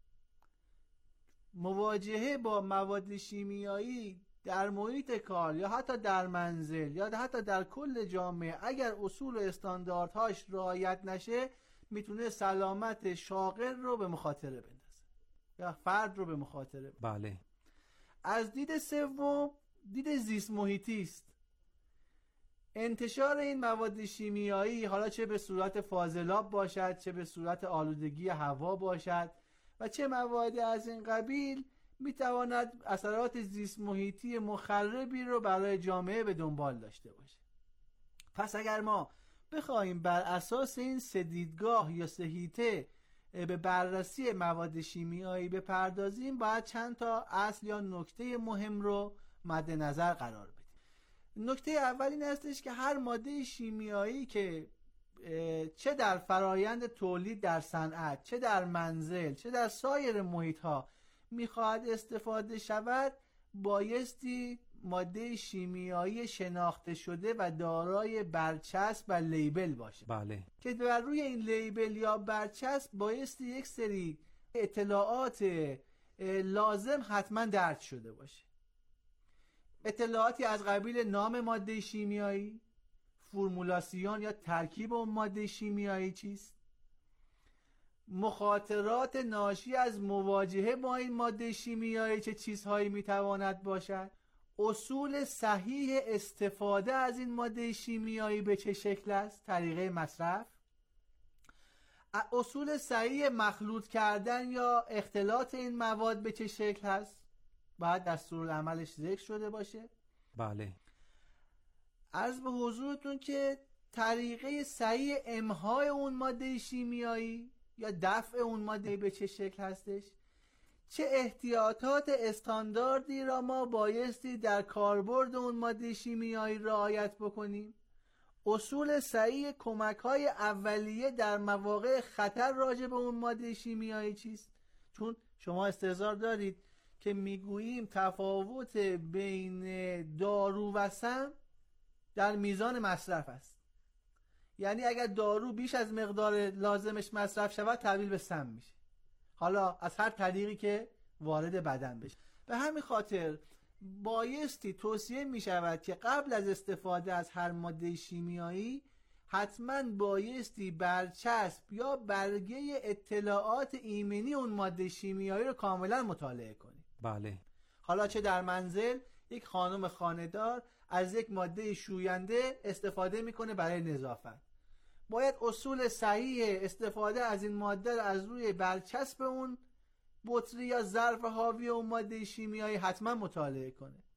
مواجهه با مواد شیمیایی در محیط کار یا حتی در منزل یا حتی در کل جامعه اگر اصول و استانداردهاش رعایت نشه میتونه سلامت شاغل رو به مخاطره بندازه یا فرد رو به مخاطره بندازه. بله. از دید سوم دید زیست محیطی است. انتشار این مواد شیمیایی حالا چه به صورت فاضلاب باشد، چه به صورت آلودگی هوا باشد و چه مواد از این قبیل میتواند اثرات زیست محیطی مخربی رو برای جامعه به دنبال داشته باشه. پس اگر ما بخوایم بر اساس این 3 دیدگاه یا 3 حیطه به بررسی مواد شیمیایی بپردازیم، باید چند تا اصل یا نکته مهم رو مد نظر قرار بدیم. نکته اول این هستش که هر ماده شیمیایی که چه در فرایند تولید در صنعت، چه در منزل، چه در سایر محیط‌ها میخواهد استفاده شود، بایستی ماده شیمیایی شناخته شده و دارای برچسب و لیبل باشه. بله. که بر روی این لیبل یا برچسب بایستی یک سری اطلاعات لازم حتما درج شده باشه. اطلاعاتی از قبیل نام ماده شیمیایی، فرمولاسیون یا ترکیب اون ماده شیمیایی چیست، مخاطرات ناشی از مواجهه با این ماده شیمیایی چه چیزهایی میتواند باشد، اصول صحیح استفاده از این ماده شیمیایی به چه شکل است، طریقه مصرف، اصول صحیح مخلوط کردن یا اختلاط این مواد به چه شکل هست، باید دستورالعملش ذکر شده باشه. بله. عرض به حضورتون که طریقه صحیح امهای اون ماده شیمیایی یا دفع اون ماده به چه شکل هستش، چه احتیاطات استانداردی را ما بایستی در کاربرد اون ماده شیمیایی رعایت بکنیم، اصول صحیح کمک‌های اولیه در مواقع خطر راجع به اون ماده شیمیایی چیست. چون شما استحضار دارید که میگوییم تفاوت بین دارو و سم در میزان مصرف است. یعنی اگر دارو بیش از مقدار لازمش مصرف شود تبدیل به سم میشه، حالا از هر طریقی که وارد بدن بشه. به همین خاطر بایستی توصیه میشود که قبل از استفاده از هر ماده شیمیایی حتما بایستی برچسب یا برگه اطلاعات ایمنی اون ماده شیمیایی رو کاملا مطالعه کنید. بله. حالا چه در منزل یک خانم خانه‌دار از یک ماده شوینده استفاده میکنه برای نظافت، باید اصول صحیح استفاده از این ماده رو از روی برچسب اون بطری یا ظرف حاوی اون ماده شیمیایی حتما مطالعه کنه.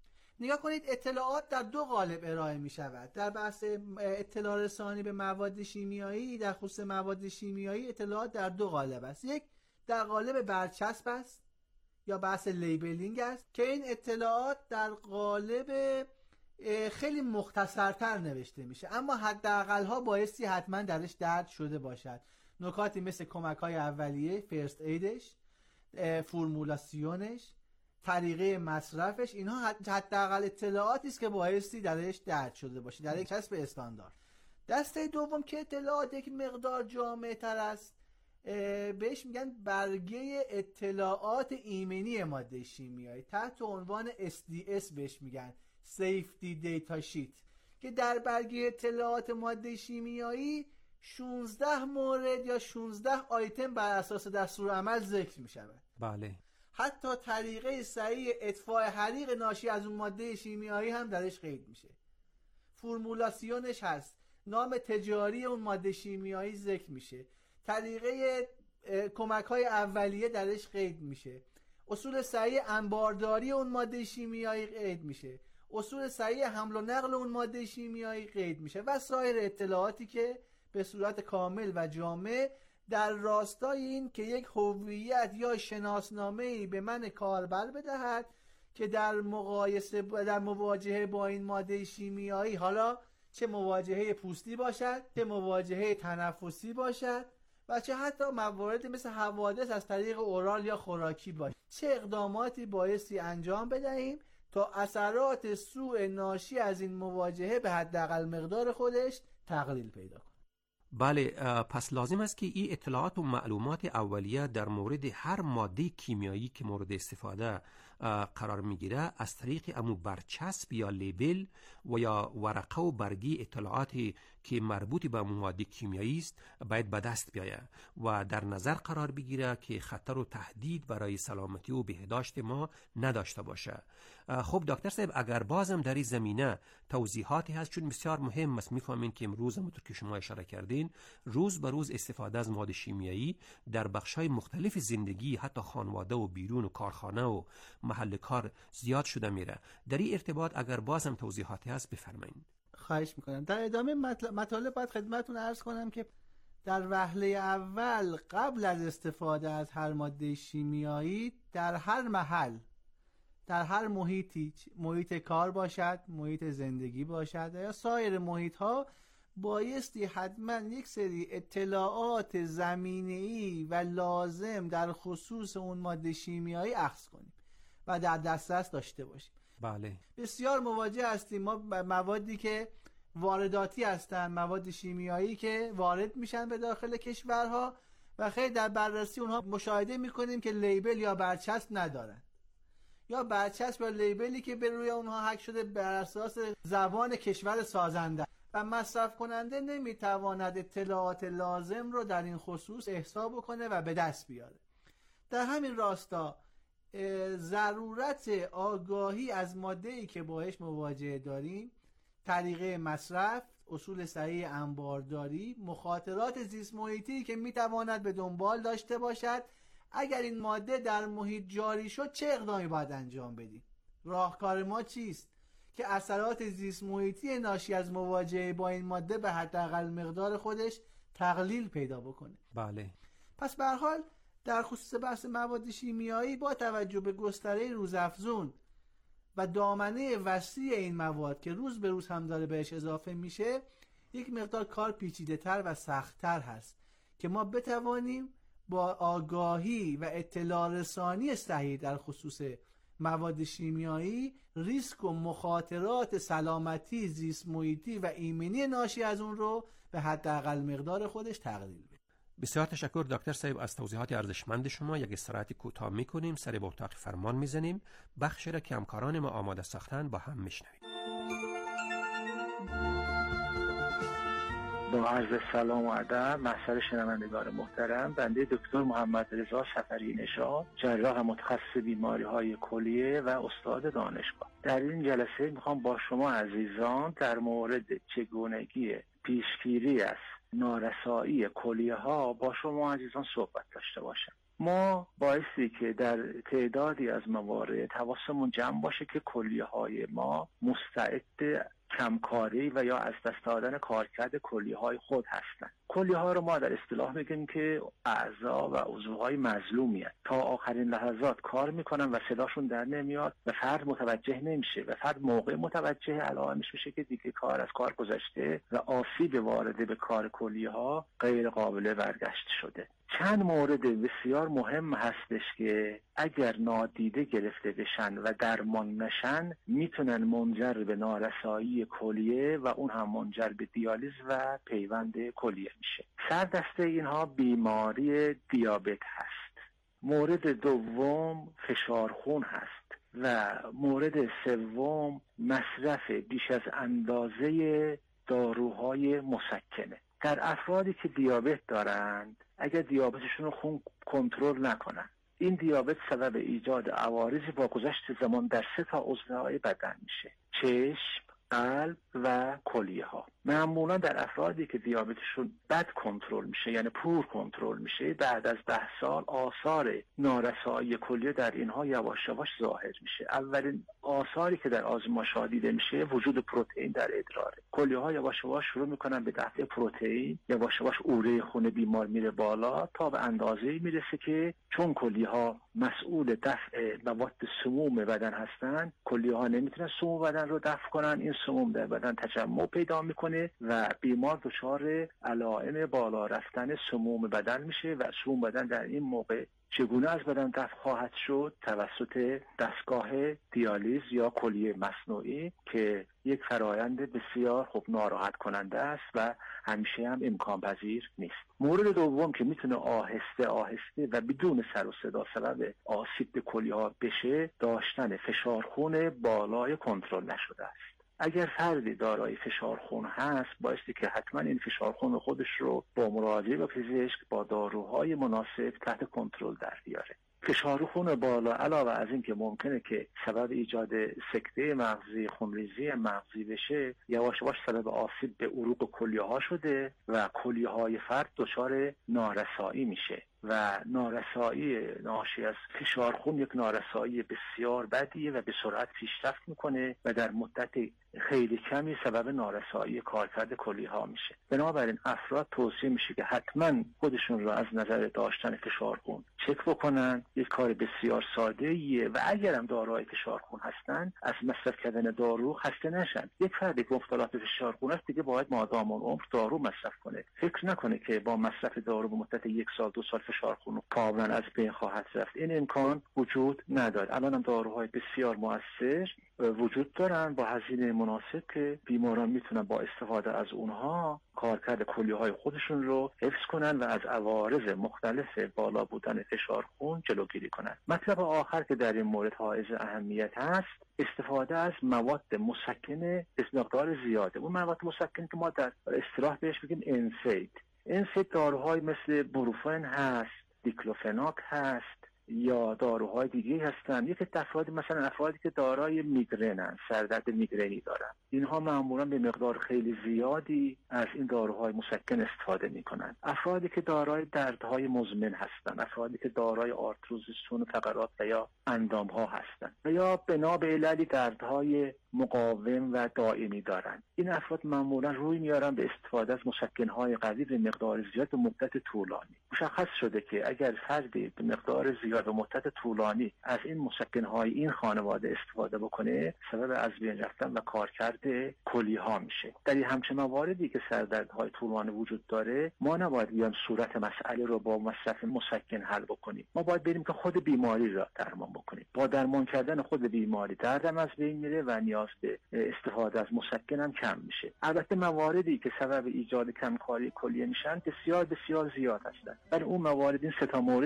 نگاه کنید اطلاعات در دو قالب ارائه می شود. در بحث اطلاع رسانی به مواد شیمیایی، در خصوص مواد شیمیایی اطلاعات در دو قالب است. یک در قالب برچسب است یا بحث لیبلینگ است که این اطلاعات در قالب خیلی مختصرتر نوشته میشه، اما حداقل ها بایستی حتما درش درج شده باشد. نکاتی مثل کمک‌های اولیه، فرست ایدش، فرمولاسیونش، طریقه مصرفش، اینها حداقل اطلاعاتی است که بایستی درش درج شده باشه در یک کسب استاندارد. دسته دوم که اطلاعات یک مقدار جامع‌تر است، بهش میگن برگه اطلاعات ایمنی ماده شیمیایی، تحت عنوان SDS بهش میگن سیفتی دیتا شیت، که در برگه اطلاعات ماده شیمیایی 16 مورد یا 16 آیتم بر اساس دستورالعمل ذکر میشود. بله. حتی طریقه صحیح اطفاء حریق ناشی از اون ماده شیمیایی هم درش قید میشه. فرمولاسیونش هست، نام تجاری اون ماده شیمیایی ذکر میشه، طریقه کمک‌های اولیه درش قید میشه، اصول صحیح انبارداری اون ماده شیمیایی قید میشه، اصول صحیح حمل و نقل اون ماده شیمیایی قید میشه و سایر اطلاعاتی که به صورت کامل و جامع در راستای این که یک هویت یا شناسنامه‌ای به من کاربر بدهد که در مواجهه با این ماده شیمیایی، حالا چه مواجهه پوستی باشد، چه مواجهه تنفسی باشد و چه حتی موارد مثل حوادث از طریق اورال یا خوراکی باشد، چه اقداماتی بایستی انجام بدهیم تا اثرات سوء ناشی از این مواجهه به حداقل مقدار خودش تقلیل پیدا کنه. بله، پس لازم است که این اطلاعات و معلومات اولیه در مورد هر ماده کیمیایی که مورد استفاده قرار میگیره از طریق امو برچسب یا لیبل و یا ورقه و برگی اطلاعاتی که مربوط به ماده کیمیایی است باید به دست بیاید و در نظر قرار بگیره که خطر و تهدید برای سلامتی و بهداشت ما نداشته باشه. خب دکتر صاحب، اگر بازم در این زمینه توضیحاتی هست، چون بسیار مهم است، میفهمین که امروز همونطور که شما اشاره کردین روز به روز استفاده از مواد شیمیایی در بخش‌های مختلف زندگی، حتی خانواده و بیرون و کارخانه و محل کار زیاد شده میره. در این ارتباط اگر بازم توضیحاتی هست بفرمایید. خواهش میکنم. در ادامه مطالب باید خدمتتون عرض کنم که در وهله اول قبل از استفاده از هر ماده شیمیایی در هر محل، در هر محیطی، محیط کار باشد، محیط زندگی باشد یا سایر محیط ها، بایستی حتما یک سری اطلاعات زمینه‌ای و لازم در خصوص اون ماده شیمیایی اخذ کنیم و در دسترس داشته باشیم. بله. بسیار مواجه هستیم ما موادی که وارداتی هستن، مواد شیمیایی که وارد میشن به داخل کشورها و خیلی در بررسی اونها مشاهده میکنیم که لیبل یا برچسب ندارن، یا برچسب یا لیبلی که بر روی اونها حک شده بر اساس زبان کشور سازنده و مصرف کننده نمیتواند اطلاعات لازم رو در این خصوص احصا بکنه و به دست بیاره. در همین راستا ضرورت آگاهی از ماده‌ای که باهاش مواجهه داریم، طریقه مصرف، اصول صحیح انبارداری، مخاطرات زیست محیطی که میتواند به دنبال داشته باشد، اگر این ماده در محیط جاری شد چه اقدامی باید انجام بدیم، راهکار ما چیست که اثرات زیست محیطی ناشی از مواجهه با این ماده به حداقل مقدار خودش تقلیل پیدا بکنه. بله. پس به هر حال در خصوص بحث مواد شیمیایی با توجه به گستره روزافزون و دامنه وسیع این مواد که روز به روز هم داره بهش اضافه میشه، یک مقدار کار پیچیده تر و سخت تر هست که ما بتوانیم با آگاهی و اطلاع رسانی صحیح در خصوص مواد شیمیایی ریسک و مخاطرات سلامتی زیست محیطی و ایمنی ناشی از اون رو به حداقل مقدار خودش تقلیل بدیم. بسیار تشکر دکتر صاحب از توضیحات ارزشمند شما. یک استراحت کوتاه میکنیم، سر به اتاق فرمان میزنیم، بخشی را که همکاران ما آماده ساختن با هم میشنویم. با عرض سلام و ادب محضر شنوندگان محترم، بنده دکتر محمد رضا سفری نژاد، جراح متخصص بیماری‌های کلیه و استاد دانشگاه. در این جلسه میخوام با شما عزیزان در مورد چگونگی پیشگیری از نارسایی کلیه ها با شما عزیزان صحبت داشته باشم. ما بایستی که در تعدادی از موارد حواسمون جمع باشه که کلیه‌های ما مستعد کمکاری و یا از دست دادن کارکرد کلیه‌های خود هستند. کلیه‌ها رو ما در اصطلاح میگیم که اعضا و عضوهای مظلومی هستند. تا آخرین لحظات کار میکنن و صداشون در نمیاد و فرد متوجه نمیشه و فرد موقع متوجه علائمش میشه که دیگه کار از کار گذشته و آسیب وارده به کار کلیه‌ها غیر قابل برگشت شده. چند مورد بسیار مهم هستش که اگر نادیده گرفته بشن و درمان نشن میتونن منجر به نارسایی کلیه و اون هم منجر به دیالیز و پیوند کلیه میشه. سردسته اینها بیماری دیابت هست. مورد دوم فشار خون هست و مورد سوم مصرف بیش از اندازه داروهای مسکنه. در افرادی که دیابت دارند اگر دیابتشون رو خون کنترل نکنن، این دیابت سبب ایجاد عوارضی با گذشت زمان در 3 عضوهای بدن میشه: چشم، قلب و کلیه ها. معمولا در افرادی که دیابتشون بد کنترل میشه، یعنی پور کنترل میشه، بعد از 10 سال آثار نارسایی کلیه در اینها یواش یواش ظاهر میشه. اولین آثاری که در آزمایش‌ها دیده میشه وجود پروتئین در ادراره. کلیه ها یواش یواش شروع میکنن به دفع پروتئین، یواش یواش اوره خون بیمار میره بالا تا به اندازه‌ای میرسه که چون کلیه ها مسئول دفع مواد سموم بدن هستن، کلیه ها نمیتونن سموم بدن رو دفع کنن. این سموم در بدن تجمع پیدا میکنه و بیمار دچار علائم بالا رفتن سموم بدن میشه و سموم بدن در این موقع چگونه از بدن دفع خواهد شد؟ توسط دستگاه دیالیز یا کلیه مصنوعی که یک فرایند بسیار ناراحت کننده است و همیشه هم امکان پذیر نیست. مورد دوم که میتونه آهسته آهسته و بدون سر و صدا سبب آسیب به کلیه ها بشه، داشتن فشار خون بالای کنترل نشده است. اگر فردی دارای فشار خون هست، بایستی که حتما این فشار خون خودش رو با مراجعه به پزشک با داروهای مناسب تحت کنترل در بیاره. فشار خون بالا علاوه از این که ممکنه که سبب ایجاد سکته مغزی، خونریزی مغزی بشه، یواش یواش سبب آسیب به عروق کلیه ها شده و کلیه های فرد دچار نارسایی میشه و نارسایی ناشی از فشار خون یک نارسایی بسیار بدیه و به سرعت پیشرفت میکنه و در مدت خیلی کمی سبب نارسایی کارکرد کلیه ها میشه. بنابراین افراد توصیه میشه که حتما خودشون رو از نظر داشتن فشار خون چک بکنن. یک کار بسیار ساده ایه و اگر هم دارای فشار خون هستن از مصرف کردن دارو خسته نشن. یک فردی که مبتلا به فشار خون است دیگه باید مادام العمر دارو مصرف کنه. فکر نکنه که با مصرف دارو به مدت 1 سال 2 سال فشار خون کاملا از بین خواهد رفت. این امکان وجود نداره. الان هم داروهای بسیار مؤثر وجود دارن با هزینه مناسب که بیماران میتونن با استفاده از اونها کارکرد کلیه های خودشون رو حفظ کنن و از عوارض مختلف بالا بودن فشار خون جلوگیری کنن. مطلب آخر که در این مورد حائز اهمیت هست، استفاده از مواد مسکن به مقدار زیاده. اون مواد مسکن که ما در اصطلاح بهش میگیم انسید داروهای مثل بروفن هست، دیکلوفناک هست یا داروهای دیگه هستن. یک افرادی مثلا افرادی که دارای میگرنن، سردرد میگرنی دارن، اینها معمولا به مقدار خیلی زیادی از این داروهای مسکن استفاده میکنن. افرادی که دارای دردهای مزمن هستن، افرادی که دارای آرتروز استون فقرات و یا اندام ها هستن و یا بنا به عللی دردهای مقاوم و دائمی دارن، این افراد معمولا روی میارن به استفاده از مسکن‌های قوی به مقدار زیاد به مدت طولانی. مشخص شده که اگر فردی به مقدار زیاد به مدت طولانی از این مسکن‌های این خانواده استفاده بکنه، سبب از بین رفتن و کارکرد کلیه ها میشه. در این همچین مواردی که سردردهای طولانی وجود داره، ما نباید بیان صورت مسئله رو با مصرف مسکن حل بکنیم. ما باید بریم که خود بیماری را درمان بکنیم. با درمان کردن خود بیماری دردم از بین میره و نیاز به استفاده از مسکن هم کم میشه. البته مواردی که سبب ایجاد کمکاری کلیه میشن بسیار بسیار زیاد هستند. ولی اون موارد این 3 مورد